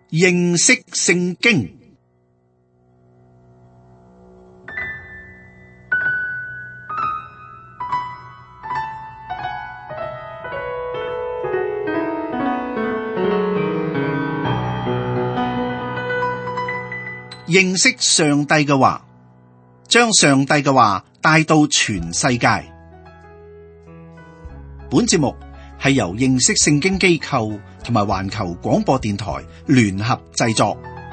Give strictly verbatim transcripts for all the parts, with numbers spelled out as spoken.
認識聖經。認識上帝嘅話，將上帝嘅話帶到全世界。本節目係由認識聖經機構同埋環球廣播電台聯合製作。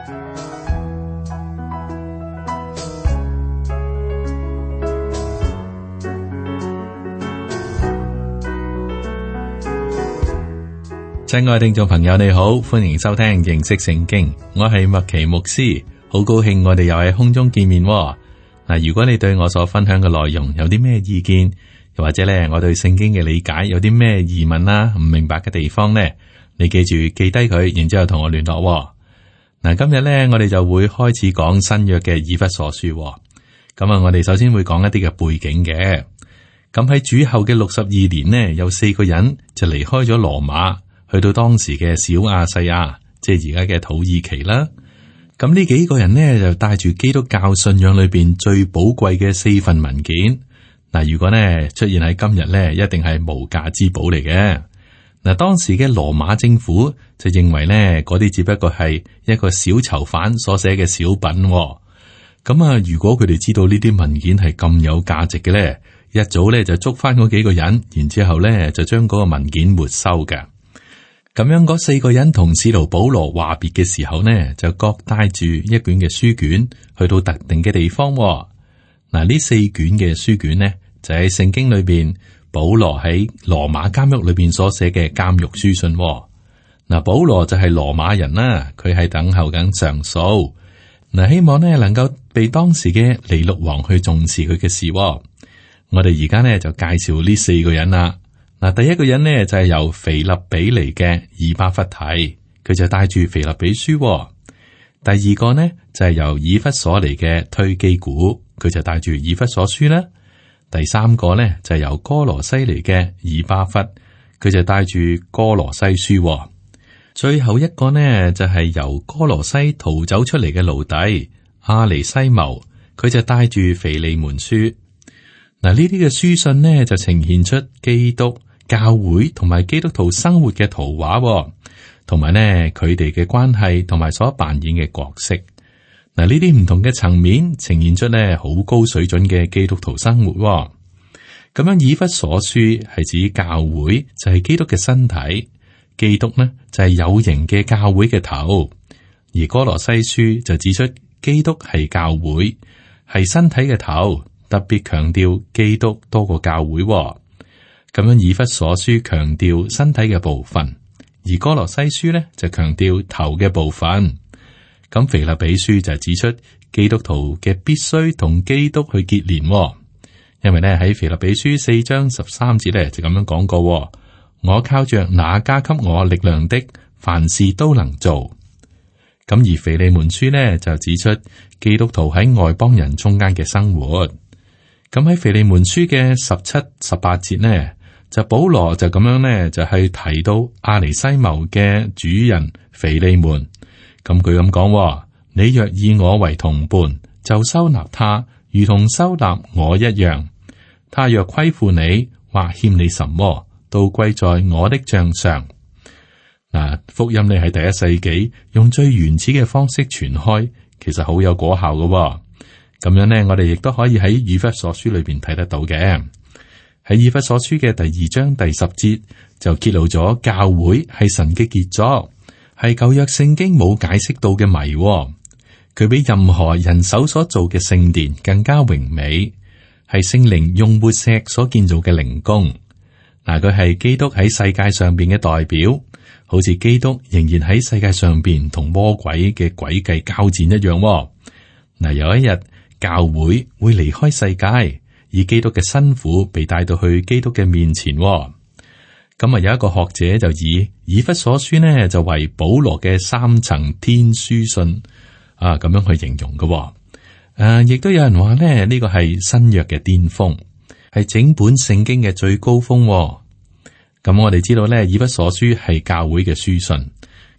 親愛聽眾朋友，你好，歡迎收聽認識聖經，我係麥奇牧師，好高興我哋又喺空中見面喎。嗱，如果你對我所分享嘅內容有啲咩意見，又或者咧我對聖經嘅理解有啲咩疑問啦、唔明白嘅地方呢，你記住記低佢，然之後同我聯絡喎。嗱，今日咧我哋就會開始講新約嘅以弗所書喎。咁啊，我哋首先會講一啲嘅背景嘅。咁喺主後嘅六十二年呢，有四個人就離開咗羅馬，去到當時嘅小亞細亞，即係而家嘅土耳其啦。咁呢幾個人呢，就帶住基督教信仰裏邊最寶貴嘅四份文件。嗱，如果呢出現喺今日呢，一定係無價之寶嚟嘅。嗱，當時嘅羅馬政府就認為呢，嗰啲只不過係一個小囚犯所寫嘅小品。咁啊，如果佢哋知道呢啲文件係咁有價值嘅呢，一早呢就捉翻嗰幾個人，然之後呢就將嗰個文件沒收嘅。咁樣嗰四個人同使徒保羅話別嘅時候呢，就各帶住一卷嘅書卷去到特定嘅地方。嗱，呢四卷嘅書卷呢，就喺聖經裏邊保羅喺羅馬監獄裏邊所寫嘅監獄書信。嗱，保羅就係羅馬人啦，佢係等候緊上訴。嗱，希望呢能夠被當時嘅尼祿王去重視佢嘅事。我哋而家呢就介紹呢四個人啦。嗱，第一個人呢就係由腓立比嚟嘅以巴弗提，佢就帶住腓立比書。第二個呢就係由以弗所嚟嘅推基古，佢就帶住以弗所書啦。第三個呢就係由哥羅西嚟嘅以巴弗，佢就帶住哥羅西書。最後一個呢就係由哥羅西逃走出嚟嘅奴隸阿尼西謀，佢就帶住腓利門書。嗱，呢啲嘅書信呢就呈現出基督教會同埋基督徒生活嘅圖畫，同埋呢佢哋嘅關係同埋所扮演嘅角色。嗱，呢啲唔同嘅層面呈現出呢好高水準嘅基督徒生活。咁樣以弗所書係指教會就係基督嘅身體，基督呢就係有形嘅教會嘅頭，而哥羅西書就指出基督係教會係身體嘅頭。特別強調基督多過教會。咁樣以弗所書強調身體嘅部分，而哥羅西書呢就強調頭嘅部分。咁腓立比書就指出基督徒嘅必須同基督去結連，因為呢喺腓立比書四章十三節呢就咁樣講過：我靠着那加給我力量的，凡事都能做。咁而腓利門書呢就指出基督徒喺外邦人中間嘅生活。咁喺腓利門書嘅十七、十八節呢，就保羅就咁樣呢，就係提到阿尼西謀嘅主人腓利門。咁佢咁講：你若以我為同伴，就收納他，如同收納我一樣。他若虧負你或欠你什麼，都歸在我的賬上。嗱，福音你喺第一世紀用最原始嘅方式傳開，其實好有果效嘅。咁樣呢，我哋亦都可以喺以弗所書裏邊睇得到嘅。喺以弗所書嘅第二章第十節就揭露咗教會係神嘅傑作，係舊約聖經冇解釋到嘅謎。佢比任何人手所做嘅聖殿更加榮美，係聖靈用活石所建造嘅靈宮。嗱，佢係基督喺世界上邊嘅代表，好似基督仍然喺世界上邊同魔鬼嘅詭計交戰一樣。嗱，有一日，教會會離開世界，以基督嘅新婦被帶到去基督嘅面前。咁啊，有一個學者就以以弗所書呢就為保羅嘅三層天書信啊，咁樣去形容嘅。誒、啊，亦都有人話呢，呢、這個係新約嘅巔峰，係整本聖經嘅最高峰。咁我哋知道呢，以弗所書係教會嘅書信，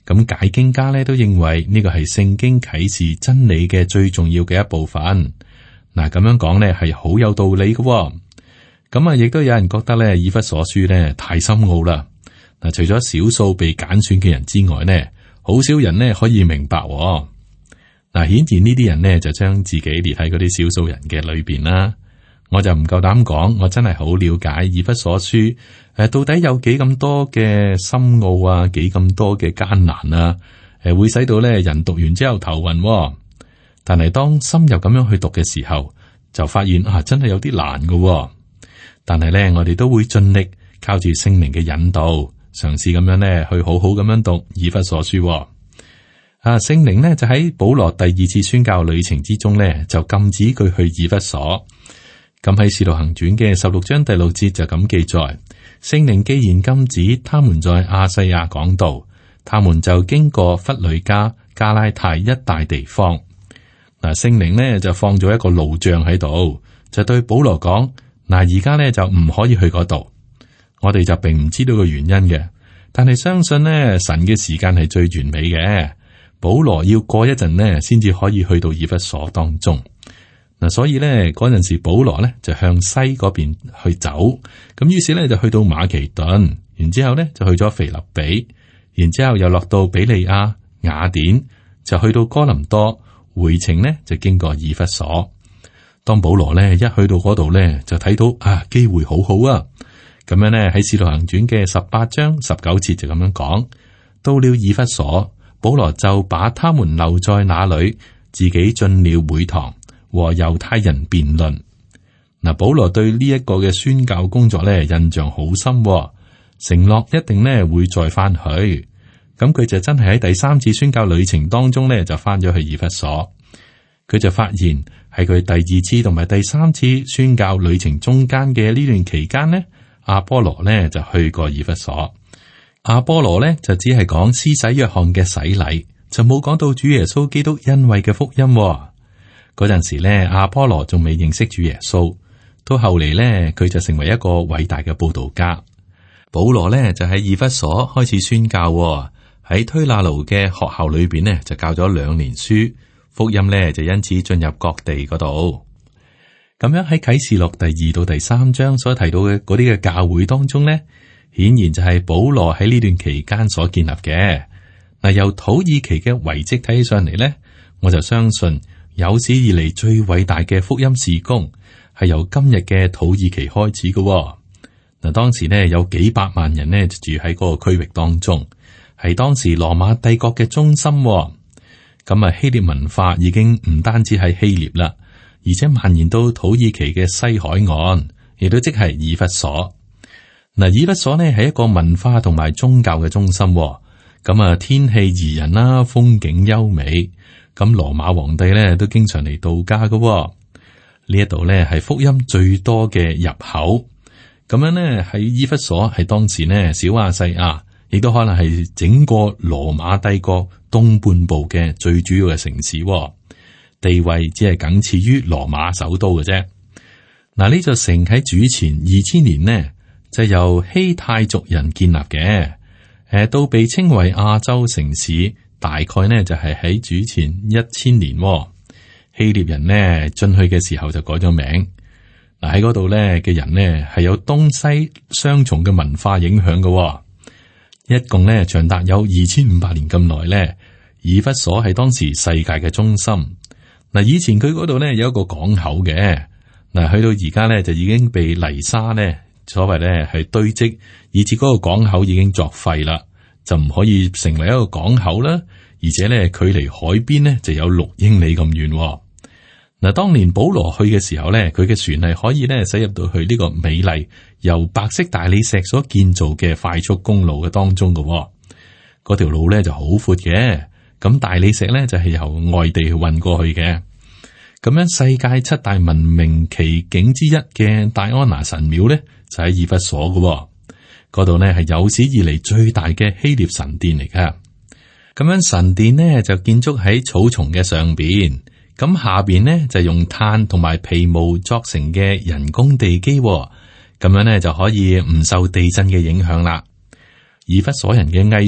咁解經家咧都認為呢個係聖經啟示真理嘅最重要嘅一部分。嗱，咁樣講咧係好有道理嘅。咁啊，亦都有人覺得咧以弗所書咧太深奧啦。嗱，除咗少數被揀選嘅人之外呢，好少人呢可以明白。嗱，顯然呢啲人呢就將自己列喺嗰啲少數人嘅裏邊啦。我就唔夠膽講，我真係好了解以弗所書誒，到底有幾咁多嘅深奧啊，幾咁多嘅艱難啊，誒，會使到咧人讀完之後頭暈。但係當深入咁樣去讀嘅時候，就發現啊，真係有啲難嘅。但係咧，我哋都會盡力靠住聖靈嘅引導，嘗試咁樣咧去好好咁樣讀以弗所書。啊，聖靈呢就喺保羅第二次宣教旅程之中咧，就禁止佢去以弗所。咁喺《使徒行傳》嘅十六章第六節就咁記載：聖靈既然禁止他們在亞細亞講道，他們就經過弗呂家、加拉太一帶地方。嗱，聖靈呢就放咗一個路障喺度，就對保羅講：嗱，而家呢就唔可以去嗰度。我哋就並唔知道個原因嘅，但係相信呢神嘅時間係最完美嘅。保羅要過一陣呢，先至可以去到以弗所當中。嗱，所以咧嗰陣時，保羅咧就向西嗰邊去走，咁於是咧就去到馬其頓，然之後咧就去咗腓立比，然之後又落到比利亞、雅典，就去到哥林多，回程呢就經過以弗所。當保羅咧一去到嗰度咧，就睇到啊機會好好啊，咁樣咧喺《使徒行傳》嘅十八章十九節就咁樣講：到了以弗所，保羅就把他們留在那裏，自己進了會堂。和猶太人辯論。嗱，保羅對呢一個嘅宣教工作咧印象好深，承諾一定咧會再翻去。咁佢就真係喺第三次宣教旅程當中咧就翻咗去以弗所。佢就發現喺佢第二次同埋第三次宣教旅程中間嘅呢段期間呢，阿波羅咧就去過以弗所。阿波羅咧就只係講施洗約翰嘅洗禮，就冇講到主耶穌基督恩惠嘅福音。嗰陣時咧，阿波羅仲未認識主耶穌，到後嚟咧，佢就成為一個偉大嘅佈道家。保羅咧就喺以弗所開始宣教，喺推拿奴嘅學校裏邊呢，就教咗兩年書，福音咧就因此進入各地嗰度。咁樣喺啟示錄第二到第三章所提到嘅嗰啲嘅教會當中呢，顯然就係保羅喺呢段期間所建立嘅。嗱，由土耳其嘅遺跡睇起上嚟咧，我就相信。有史以嚟最偉大嘅福音事工係由今日嘅土耳其開始嘅。嗱，當時呢有幾百萬人呢住喺嗰個區域當中，係當時羅馬帝國嘅中心。咁啊，希臘文化已經唔單止係希臘啦，而且蔓延到土耳其嘅西海岸，亦都即係以弗所。嗱，以弗所呢係一個文化同埋宗教嘅中心。咁啊，天氣宜人啦，風景優美。咁羅馬皇帝咧都經常嚟度假噶。呢一度咧係福音最多嘅入口。咁樣呢，喺以弗所係當時呢小亞細亞，亦都可能係整個羅馬帝國東半部嘅最主要嘅城市，地位只係僅次於羅馬首都嘅啫。嗱，呢座城喺主前二千年呢就由希泰族人建立嘅，誒，都被稱為亞洲城市。大概呢就係喺主前一千年，希臘人呢進去嘅時候就改咗名。嗱，喺嗰度呢嘅人呢係有東西雙重嘅文化影響嘅，一共呢長達有二千五百年咁耐呢。以弗所係當時世界嘅中心。嗱，以前佢嗰度呢有一個港口嘅，嗱，去到而家呢就已經被泥沙呢所謂呢係堆積，以至嗰個港口已經作廢啦。就唔可以成為一個港口啦，而且咧距離海邊呢就有六英里咁遠。嗱，當年保羅去嘅時候咧，佢嘅船係可以咧駛入到去呢個美麗由白色大理石所建造嘅快速公路嘅當中嘅。嗰條路咧就好闊嘅，咁大理石咧就係由外地運過去嘅。咁樣世界七大文明奇景之一嘅戴安娜神廟咧就喺以弗所嘅。嗰度呢係有史以嚟最大嘅希臘神殿嚟噶，咁樣神殿呢就建築喺草叢嘅上邊，咁下邊呢就用炭同埋皮毛作成嘅人工地基，咁樣呢就可以唔受地震嘅影響啦。以弗所人嘅藝術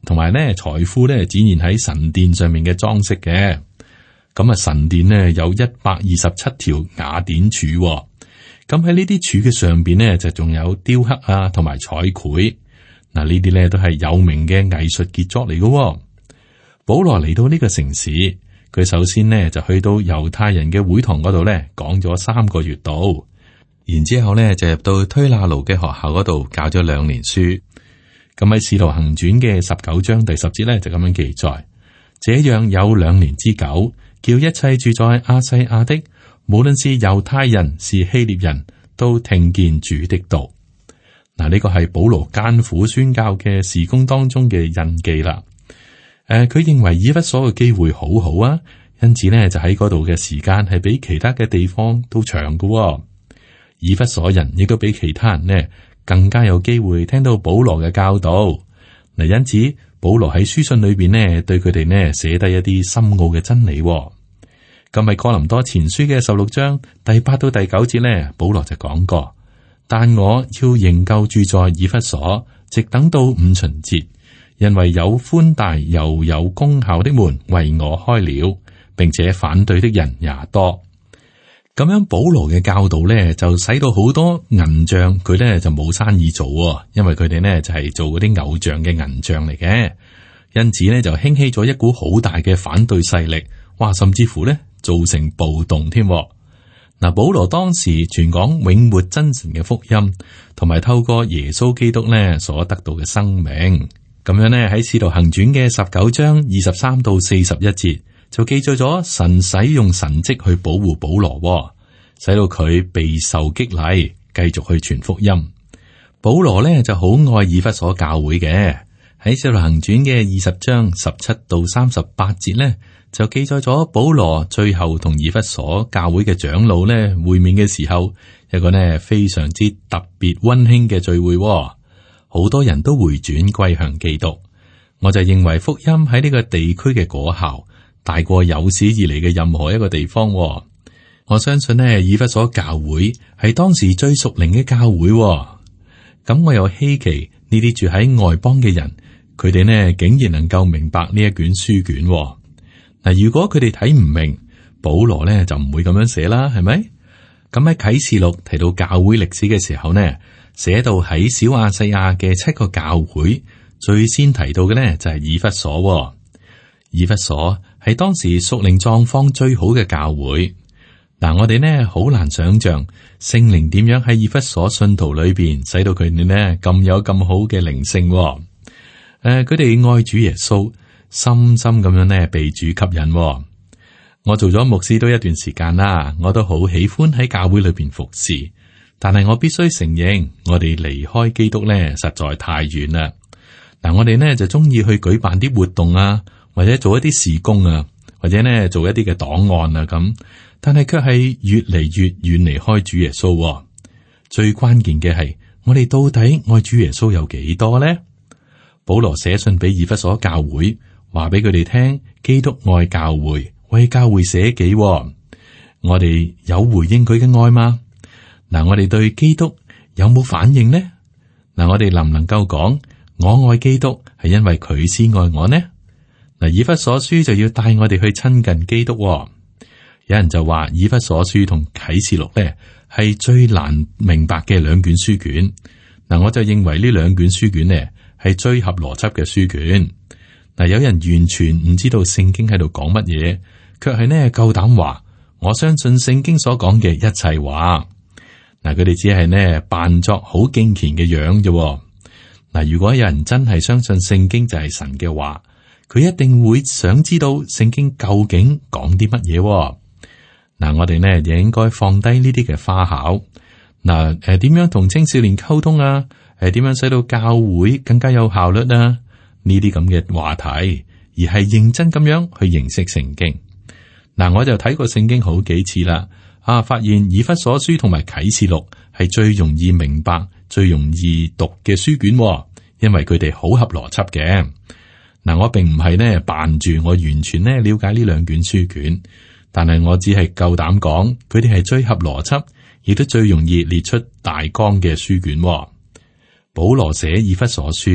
同埋咧財富咧展現喺神殿上面嘅裝飾嘅。咁啊，神殿呢有一百二十七條雅典柱，咁喺呢啲柱嘅上邊呢，就仲有雕刻啊，同埋彩繪。嗱，呢啲咧都係有名嘅藝術傑作嚟嘅。保羅嚟到呢個城市，佢首先呢就去到猶太人嘅會堂嗰度咧講咗三個月度，然之後咧就入到推拿奴嘅學校嗰度教咗兩年書。咁喺《使徒行傳》嘅十九章第十節咧就咁樣記載：這樣有兩年之久，叫一切住在亞細亞的，無論是猶太人是希臘人，都聽見主的道。嗱，呢個係保羅艱苦宣教嘅事工當中嘅印記啦。誒、呃，佢認為以弗所嘅機會好好啊，因此呢，就喺嗰度嘅時間係比其他嘅地方都長嘅、哦。以弗所人亦都比其他人呢更加有機會聽到保羅嘅教導。嗱，因此保羅喺書信裏邊呢，對佢哋呢寫低一啲深奧嘅真理、哦。咁喺哥林多前書嘅十六章第八到第九節呢，保羅就講過：但我要仍舊住在以弗所，直等到五旬節，因為有寬大又有功效的門為我開了，並且反對的人也多。咁樣保羅嘅教導咧，就使到好多銀匠佢咧就冇生意做，因為佢哋呢就係做嗰啲偶像嘅銀匠嚟嘅，因此呢，就興起咗一股好大嘅反對勢力，哇，甚至乎呢造成暴動添。嗱，保羅當時傳講永活真神嘅福音，同埋透過耶穌基督呢所得到嘅生命，咁樣呢，喺使徒行傳嘅十九章二十三到四十一節。就記載咗神使用神蹟去保護保羅，使到佢備受激勵，繼續去傳福音。保羅呢就好愛以弗所教會嘅，喺使徒行傳嘅二十章十七到三十八節呢，就記載咗保羅最後同以弗所教會嘅長老呢會面嘅時候，一個呢非常之特別溫馨嘅聚會，好多人都回轉歸向基督。我就認為福音喺呢個地區嘅果效大過有史以嚟嘅任何一個地方。我相信呢，以弗所教會係當時最屬靈嘅教會。咁我又稀奇呢啲住喺外邦嘅人，佢哋呢竟然能夠明白呢一卷書卷。嗱，如果佢哋睇唔明，保羅呢就唔會咁樣寫啦，係咪？咁喺啟示錄提到教會歷史嘅時候呢，寫到喺小亞細亞嘅七個教會，最先提到嘅呢就係以弗所。以弗所係當時屬靈狀況最好嘅教會。嗱，我哋呢好難想象聖靈點樣喺以弗所信徒裏邊，使到佢哋呢咁有咁好嘅靈性。誒、呃，佢哋愛主耶穌，深深咁樣呢被主吸引。我做咗牧師都一段時間啦，我都好喜歡喺教會裏邊服侍。但係我必須承認，我哋離開基督呢實在太遠啦。嗱，我哋呢就中意去舉辦啲活動啊。或者做一啲事工啊，或者呢做一啲嘅檔案啊咁，但係卻係越嚟越遠離開主耶穌。最關鍵嘅係，我哋到底愛主耶穌有幾多呢？保羅寫信俾以弗所教會，話俾佢哋聽，基督愛教會，為教會捨己。我哋有回應佢嘅愛嗎？嗱，我哋對基督有冇反應呢？嗱，我哋能唔能夠講我愛基督係因為佢先愛我呢？嗱，以弗所書就要帶我哋去親近基督。有人就話以弗所書同啟示錄咧係最難明白嘅兩卷書卷。嗱，我就認為呢兩卷書卷咧係最合邏輯嘅書卷。嗱，有人完全唔知道聖經喺度講乜嘢，卻係呢夠膽話我相信聖經所講嘅一切話。嗱，佢哋只係呢扮作好敬虔嘅樣啫。嗱，如果有人真係相信聖經就係神嘅話，佢一定會想知道聖經究竟講啲乜嘢。嗱，我哋呢亦應該放低呢啲嘅花巧。嗱，誒，點樣同青少年溝通啊？誒，點樣使到教會更加有效率啊？呢啲咁嘅話題，而係認真咁樣去認識聖經。嗱，我就睇過聖經好幾次啦，啊，發現以弗所書同埋啟示錄係最容易明白、最容易讀嘅書卷，因為佢哋好合邏輯嘅。嗱，我並唔係呢扮住我完全呢了解呢兩卷書卷，但係我只係夠膽講，佢哋係最合邏輯，亦都最容易列出大綱嘅書卷。保羅寫以弗所書，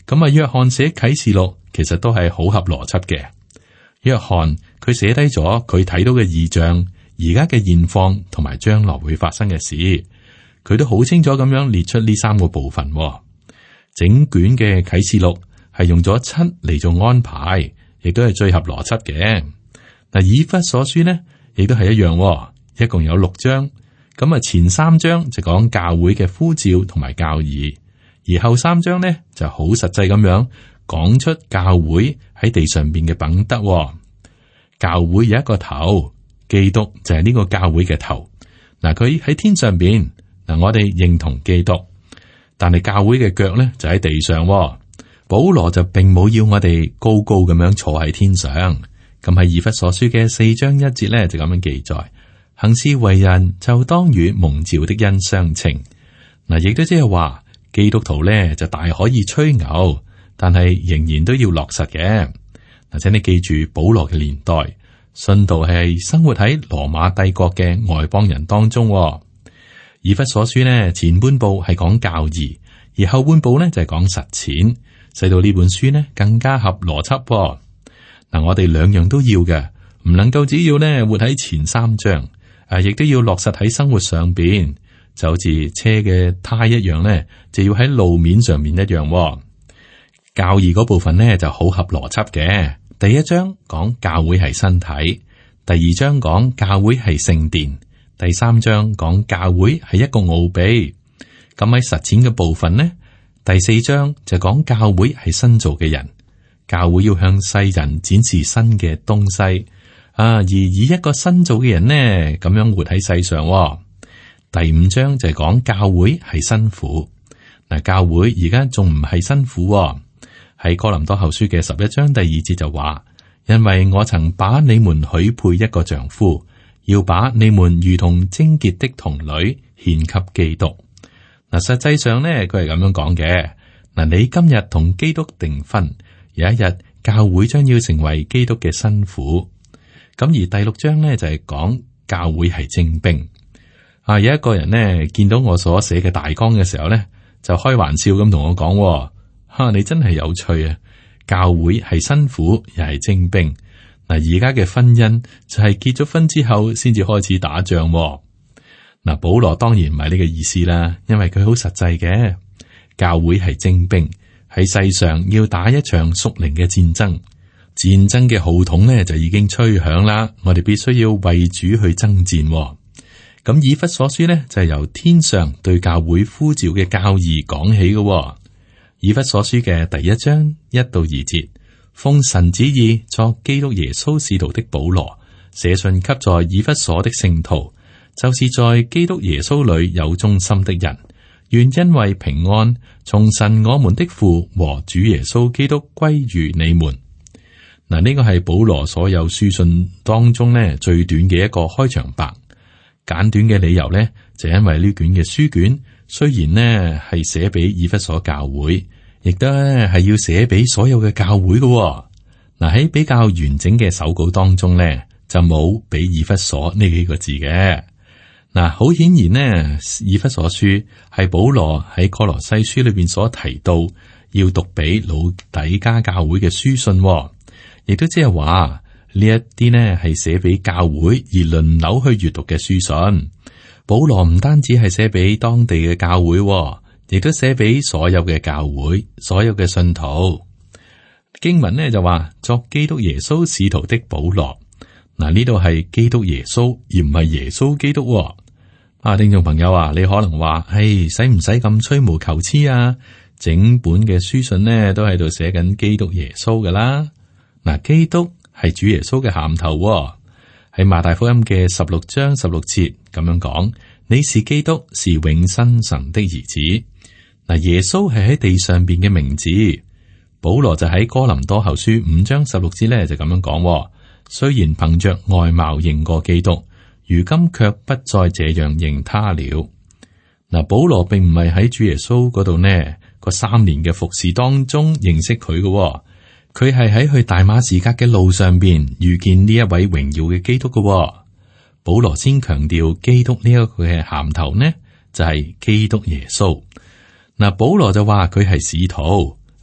咁啊，約翰寫啟示錄其實都係好合邏輯嘅。約翰佢寫低咗佢睇到嘅異象，而家嘅現況同埋將來會發生嘅事，佢都好清楚咁樣列出呢三個部分。整卷嘅啟示錄係用咗七嚟做安排，亦都係最合邏輯嘅。嗱，以弗所書呢，亦都係一樣，一共有六章。咁啊，前三章就講教會嘅呼召同埋教義，而後三章呢就好實際咁樣講出教會喺地上邊嘅品德。教會有一個頭，基督就係呢個教會嘅頭。嗱，佢喺天上邊，嗱，我哋認同基督。但係教會嘅腳咧就喺地上，保羅就並冇要我哋高高咁樣坐喺天上。咁喺以弗所書嘅四章一節咧就咁樣記載：行事為人就當與蒙召的恩相稱。嗱，亦都即係話基督徒咧就大可以吹牛，但係仍然都要落實嘅。嗱，請你記住保羅嘅年代，信徒係生活喺羅馬帝國嘅外邦人當中。以弗所書呢，前半部係講教義，而後半部呢就係講實踐，使到呢本書呢更加合邏輯。嗱，我哋兩樣都要嘅，唔能夠只要呢活喺前三章，誒，亦都要落實喺生活上邊，就好似車嘅胎一樣呢，就要喺路面上面一樣。教義嗰部分呢就好合邏輯嘅，第一章講教會係身體，第二章講教會係聖殿。第三章講教會係一個奧秘，咁喺實踐嘅部分呢，第四章就講教會係新造嘅人，教會要向世人展示新嘅東西啊，而以一個新造嘅人呢咁樣活喺世上。第五章就係講教會係新婦，嗱，教會而家仲唔係新婦，喺哥林多後書嘅十一章第二節就話：因為我曾把你們許配一個丈夫，要把你們如同貞潔的童女獻給基督。嗱，實際上呢，佢係咁樣講嘅。嗱，你今日同基督訂婚，有一日教會將要成為基督嘅新婦。咁而第六章呢，就係講教會係精兵。啊，有一個人呢見到我所寫嘅大綱嘅時候呢，就開玩笑咁同我講：哈、啊，你真係有趣啊！教會係新婦，又係精兵。嗱，而家嘅婚姻就係結咗婚之後先至開始打仗。嗱，保羅當然唔係呢個意思啦，因為佢好實際嘅。教會係精兵，喺世上要打一場屬靈嘅戰爭，戰爭嘅號筒呢就已經吹響啦。我哋必須要為主去爭戰。咁以弗所書呢就係由天上對教會呼召嘅教義講起嘅。以弗所書嘅第一章一到二節。奉神旨意作基督耶穌使徒的保羅，寫信給在以弗所的聖徒，就是在基督耶穌裏有忠心的人，願因為平安從神我們的父和主耶穌基督歸於你們。嗱，呢個係保羅所有書信當中呢最短嘅一個開場白。簡短嘅理由呢，就因為呢卷嘅書卷雖然呢係寫俾以弗所教會，亦都係要寫俾所有嘅教會嘅。嗱，喺比較完整嘅手稿當中咧，就冇俾以弗所呢幾個字嘅。嗱，好顯然呢，以弗所書係保羅喺哥羅西書裏邊所提到要讀俾老底嘉教會嘅書信，亦都即係話呢一啲呢係寫俾教會而輪流去閱讀嘅書信。保羅唔單止係寫俾當地嘅教會，亦都寫俾所有嘅教會，所有嘅信徒。經文呢就話作基督耶穌使徒的保羅。嗱，呢度係基督耶穌而唔係耶穌基督。啊，聽眾朋友啊，你可能話，唉，使唔使咁吹毛求疵啊？整本嘅書信呢都喺度寫緊基督耶穌噶啦。嗱，基督係主耶穌嘅銜頭，喺馬太福音嘅十六章十六節咁樣講：你是基督，是永生神的兒子。嗱，耶穌係喺地上邊嘅名字。保羅就喺哥林多後書五章十六節咧就咁樣講：雖然憑着外貌認過基督，如今卻不再這樣認他了。嗱，保羅並唔係喺主耶穌嗰度呢個三年嘅服侍當中認識佢嘅，佢係喺去大馬士革嘅路上邊遇見呢一位榮耀嘅基督嘅。保羅先強調基督呢一個嘅銜頭呢就係基督耶穌。嗱，保羅就話佢係使徒，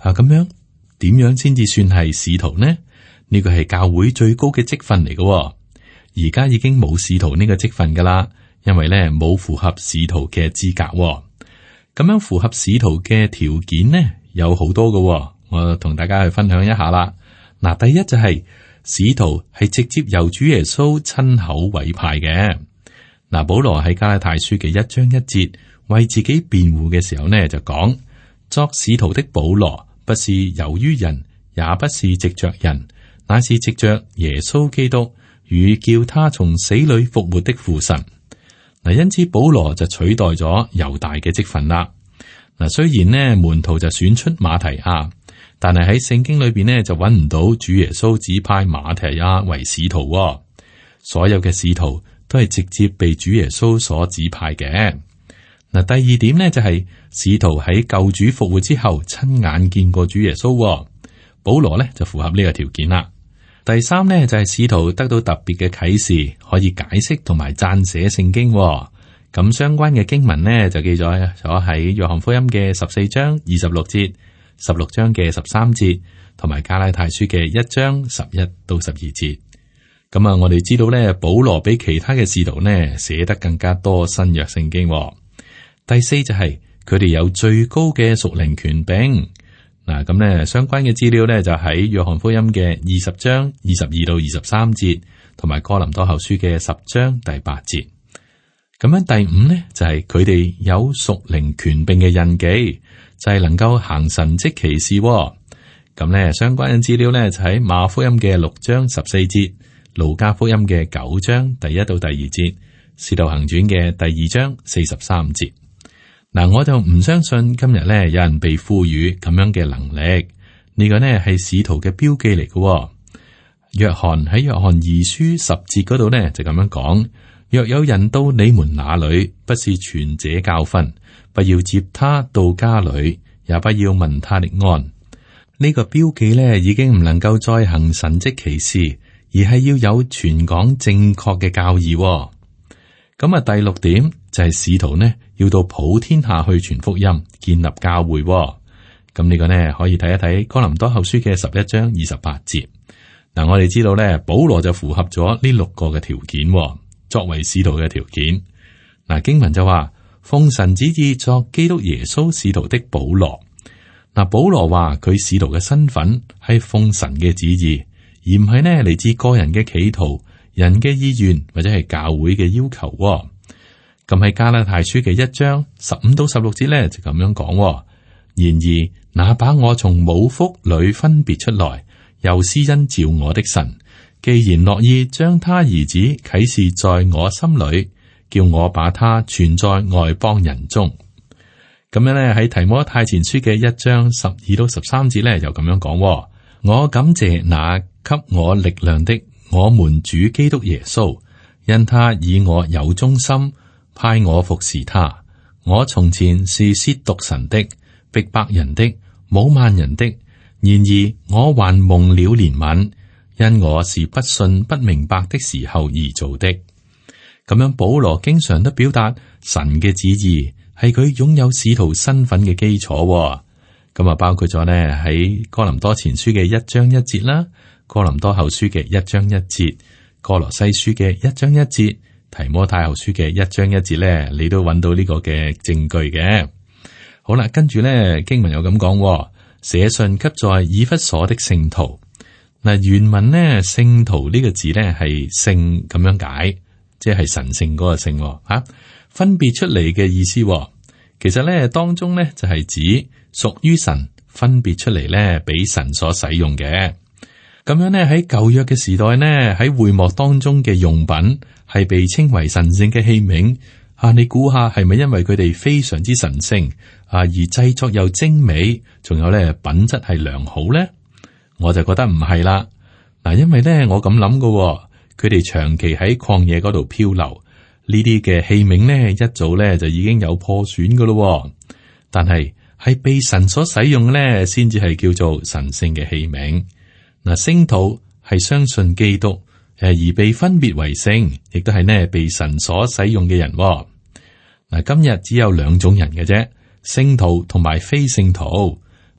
啊，咁樣點樣先至算係使徒呢？呢個係教會最高嘅職分嚟嘅。而家已經冇使徒呢個職分噶啦，因為咧冇符合使徒嘅資格。咁樣符合使徒嘅條件呢，有好多嘅。我同大家去分享一下啦。嗱，第一就係使徒係直接由主耶穌親口委派嘅。嗱，保羅喺加拉太書嘅一章一節為自己辯護嘅時候呢，就講：作使徒的保羅，不是由於人，也不是藉着人，乃是藉着耶穌基督與叫他從死裏復活的父神。嗱，因此保羅就取代咗猶大嘅職分啦。嗱，雖然呢門徒就選出馬提亞，但係喺聖經裏邊呢就揾唔到主耶穌指派馬提亞為使徒。所有嘅使徒都係直接被主耶穌所指派嘅。嗱，第二點呢就係使徒喺救主復活之後親眼見過主耶穌。保羅呢就符合呢個條件啦。第三呢，就係使徒得到特別嘅啟示，可以解釋同埋撰寫聖經。咁相關嘅經文呢，就記載咗喺約翰福音嘅十四章二十六節、十六章嘅十三節，同埋加拉太書嘅一章十一到十二節。咁啊，我哋知道呢，保羅比其他嘅使徒呢寫得更加多新約聖經。第四就係佢哋有最高嘅屬靈權柄。嗱，咁咧相關嘅資料咧就喺約翰福音嘅二十章二十二到二十三節，同埋哥林多後書嘅十章第八節。咁樣第五咧就係佢哋有屬靈權柄嘅印記，就係、是、能夠行神蹟奇事。咁咧相關嘅資料咧就喺馬可福音嘅六章十四節，路加福音嘅九章第一到第二節，使徒行傳嘅第二章四十三節。嗱，我就唔相信今日咧有人被賦予咁樣嘅能力，呢個呢係使徒嘅標記嚟嘅。約翰喺約翰二書十節嗰度呢就咁樣講：若有人到你們那裏，不是傳這教訓，不要接他到家裏，也不要問他的安。呢個標記呢已經唔能夠再行神蹟奇事，而係要有傳講正確嘅教義。咁啊，第六點就係使徒呢要到普天下去傳福音，建立教會。咁呢個呢可以睇一睇哥林多後書嘅十一章二十八節。嗱，我哋知道呢，保羅就符合咗呢六個嘅條件，作為使徒嘅條件。嗱，經文就話奉神旨意作基督耶穌使徒的保羅。嗱，保羅話佢使徒嘅身份係奉神嘅旨意，而唔係呢嚟自個人嘅企圖、人嘅意願或者係教會嘅要求。咁喺加拉太書嘅一章十五到十六節咧就咁樣講。然而，那把我從母腹裏分別出來，又施恩召我的神，既然樂意將他兒子啟示在我心裏，叫我把他傳在外邦人中。咁樣咧喺提摩太前書嘅一章十二到十三節咧就咁樣講。我感謝那給我力量的我們主基督耶穌，因他以我有忠心，派我服侍他。我從前是褻瀆神的、逼迫人的、侮慢人的，然而我還蒙了憐憫，因我是不信不明白的時候而做的。咁樣保羅經常都表達神嘅旨意係佢擁有使徒身份嘅基礎。咁啊，包括咗呢喺哥林多前書嘅一章一節啦，哥林多後書嘅一章一節，哥羅西書嘅一章一節，提摩太後書嘅一章一節咧，你都揾到呢個嘅證據嘅。好啦，跟住咧經文又咁講，寫信給在以弗所的聖徒。嗱，原文呢聖徒呢個字咧係聖咁樣解，即係神聖嗰個聖吓、啊，分別出嚟嘅意思。其實咧當中咧就係指屬於神分別出嚟咧，俾神所使用嘅。咁樣咧喺舊約嘅時代呢，喺會幕當中嘅用品係被稱為神聖嘅器皿。啊，你估下係咪因為佢哋非常之神聖啊，而製作又精美，仲有咧品質係良好咧？我就覺得唔係啦。嗱，因為咧我咁諗噶，佢哋長期喺曠野嗰度漂流，呢啲嘅器皿咧一早咧就已經有破損噶咯。但係係被神所使用咧，先至係叫做神聖嘅器皿。嗱，聖徒係相信基督，誒而被分別為聖，亦都係呢被神所使用嘅人。嗱，今日只有兩種人嘅啫，聖徒同埋非聖徒。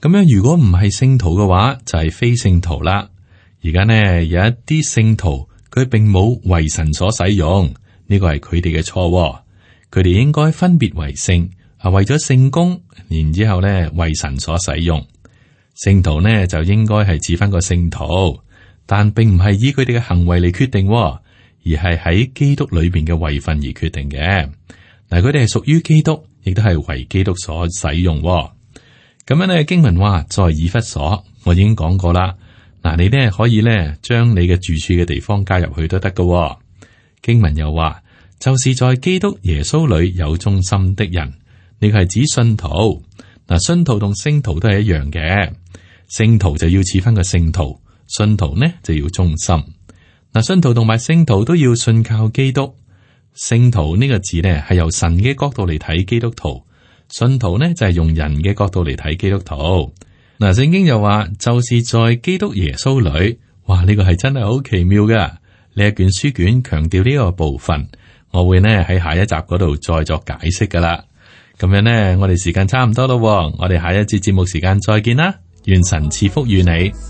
咁樣如果唔係聖徒嘅話，就係非聖徒啦。而家呢，有一啲聖徒，佢並冇為神所使用，呢個係佢哋嘅錯。佢哋應該分別為聖，啊為咗聖功，然之後呢為神所使用。聖徒呢就應該係指翻個聖徒，但並唔係以佢哋嘅行為嚟決定，而係喺基督裏邊嘅位份而決定嘅。嗱，佢哋係屬於基督，亦都係為基督所使用。咁樣呢，經文話在以弗所，我已經講過啦。嗱，你呢可以呢將你嘅住處嘅地方加入去都得㗎。經文又話，就是在基督耶穌裏有忠心的人，呢個係指信徒。嗱，信徒同聖徒都係一樣嘅，聖徒就要似翻個聖徒，信徒呢就要忠心。嗱，信徒同埋聖徒都要信靠基督。聖徒呢個字呢係由神嘅角度嚟睇基督徒，信徒呢就係用人嘅角度嚟睇基督徒。嗱，聖經又話，就是在基督耶穌裏，哇，呢個係真係好奇妙㗎。呢一卷書卷強調呢個部分，我會呢喺下一集嗰度再作解釋噶啦。咁樣呢，我哋時間差唔多咯，我哋下一節節目時間再見啦，願神賜福與你。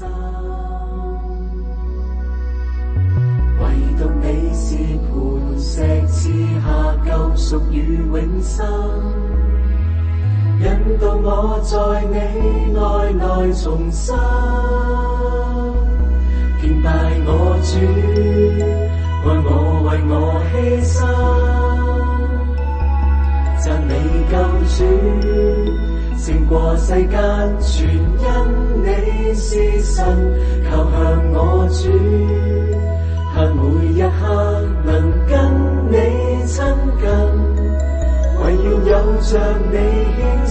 唯獨你是磐石，賜下救贖與永生，引導我在你愛內重生，敬拜我主，愛我為我犧牲。讚美救主，勝過世間，全因你是神，靠向我主，盼每一刻能跟你親近，唯願有着你。